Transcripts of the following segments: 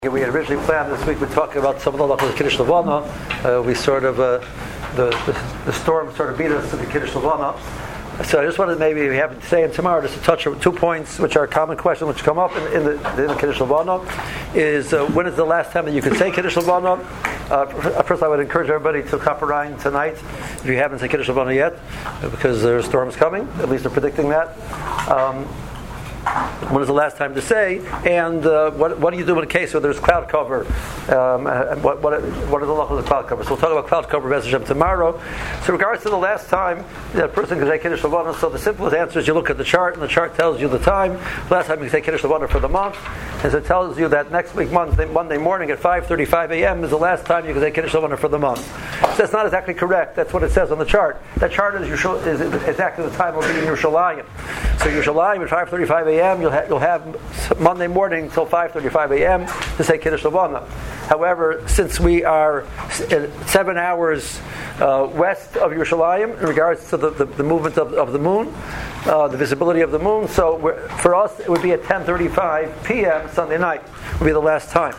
We had originally planned this week we'd talk about some of the halachos of Kiddush Levana. We sort of the storm sort of beat us to the Kiddush Levana. So I just wanted maybe we have today and tomorrow just to touch on 2 points which are common questions which come up in the Kiddush Levana. Is when is the last time that you could say Kiddush Levana? First I would encourage everybody to Kaparayim tonight if you haven't said Kiddush Levana yet, because there's storms coming. At least they're predicting that. When is the last time to say? And what do you do in a case where there's cloud cover? What are the halachos of cloud cover? So we'll talk about cloud cover Be'ez Hashem tomorrow. So in regards to the last time that a person can say Kiddush Levana, so the simplest answer is you look at the chart, and the chart tells you the time. Last time you can say Kiddush Levana for the month, and so it tells you that next week Monday morning at 5:35 a.m. is the last time you can say Kiddush Levana for the month. So that's not exactly correct. That's what it says on the chart. That chart is exactly the time will be in Yerushalayim. So Yerushalayim at 5:35 a.m. You'll have Monday morning till 5:35 a.m. to say Kiddush Levana. However, since we are 7 hours west of Yerushalayim in regards to the movement of the moon, the visibility of the moon, so for us it would be at 10:35 p.m. Sunday night would be the last time.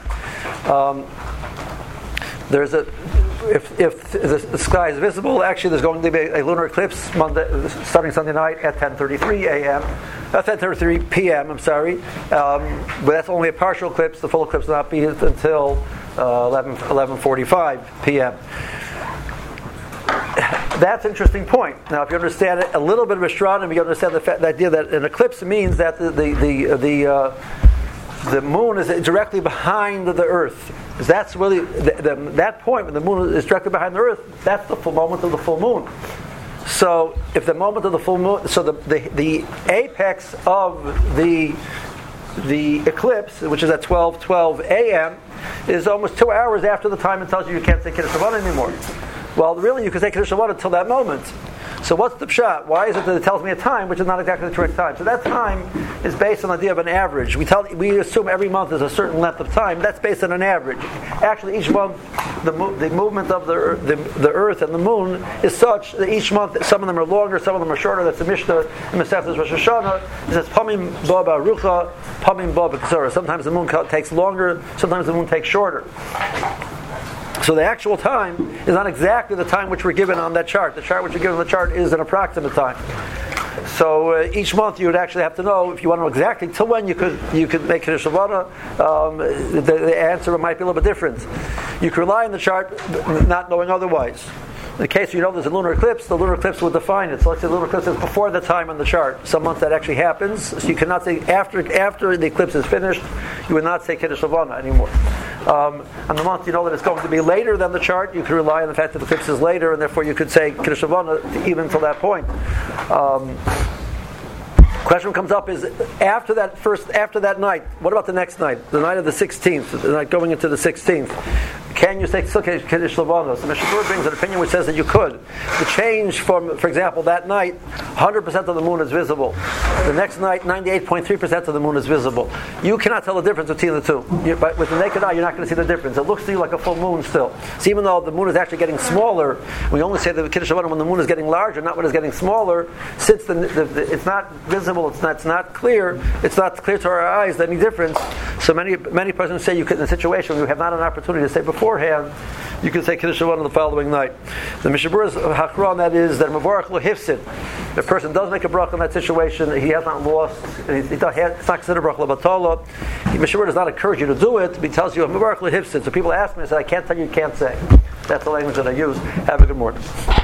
If the sky is visible, actually there's going to be a lunar eclipse starting Sunday night at 10:33 a.m. 10:33 p.m. I'm sorry, but that's only a partial eclipse. The full eclipse will not be until 11:45 p.m. That's an interesting point. Now, if you understand a little bit of astronomy, you understand the idea that an eclipse means that the moon is directly behind the Earth. That's really that point when the moon is directly behind the Earth. That's the full moment of the full moon. So, if the moment of the full moon, so the apex of the eclipse, which is at 12:12 a.m., is almost 2 hours after the time it tells you can't say Kiddush Levana anymore. Well, really, you can say Kiddush Levana until that moment. So what's the pshat? Why is it that it tells me a time which is not exactly the correct time? So that time is based on the idea of an average. We assume every month is a certain length of time. That's based on an average. Actually, each month the movement of the Earth and the Moon is such that each month some of them are longer, some of them are shorter. That's the Mishnah in Masechtas Rosh Hashanah. It says Pamim Ba Barucha, Pamim Ba B'Kasara. Sometimes the moon takes longer, sometimes the moon takes shorter. So the actual time is not exactly the time which we're given on that chart. The chart which we're given on the chart is an approximate time. So each month you would actually have to know, if you want to know exactly till when you could make Kiddush Levana, the answer might be a little bit different. You can rely on the chart not knowing otherwise. In the case you know there's a lunar eclipse, the lunar eclipse will define it. So let's say the lunar eclipse is before the time on the chart. Some months that actually happens. So you cannot say after the eclipse is finished, you would not say Kiddush Levana anymore. On the month you know that it's going to be later than the chart, you can rely on the fact that the eclipse is later, and therefore you could say Kiddush Levana even until that point. Question comes up is after that night, what about the next night? The night of the 16th, the night going into the 16th. Can you say Kiddush Levana? So Mishnah Berurah brings an opinion which says that you could. The change from, for example, that night, 100% of the moon is visible. The next night, 98.3% of the moon is visible. You cannot tell the difference between the two. But with the naked eye, you're not going to see the difference. It looks to you like a full moon still. So even though the moon is actually getting smaller, we only say the Kiddush Levana when the moon is getting larger, not when it's getting smaller. Since it's not visible, it's not clear to our eyes any difference. So many persons say you could, in a situation where you have not an opportunity to say beforehand, you can say Kiddush Levana the following night. The Mishnah Berurah's hakra on that is that Mavarach lo hifsid. The person does make a bracha in that situation, he has not lost, it's not considered bracha l'batala. Mishnah Berurah does not encourage you to do it, but he tells you Mavarach lo hifsid. So people ask me, I say, I can't tell you can't say. That's the language that I use. Have a good morning.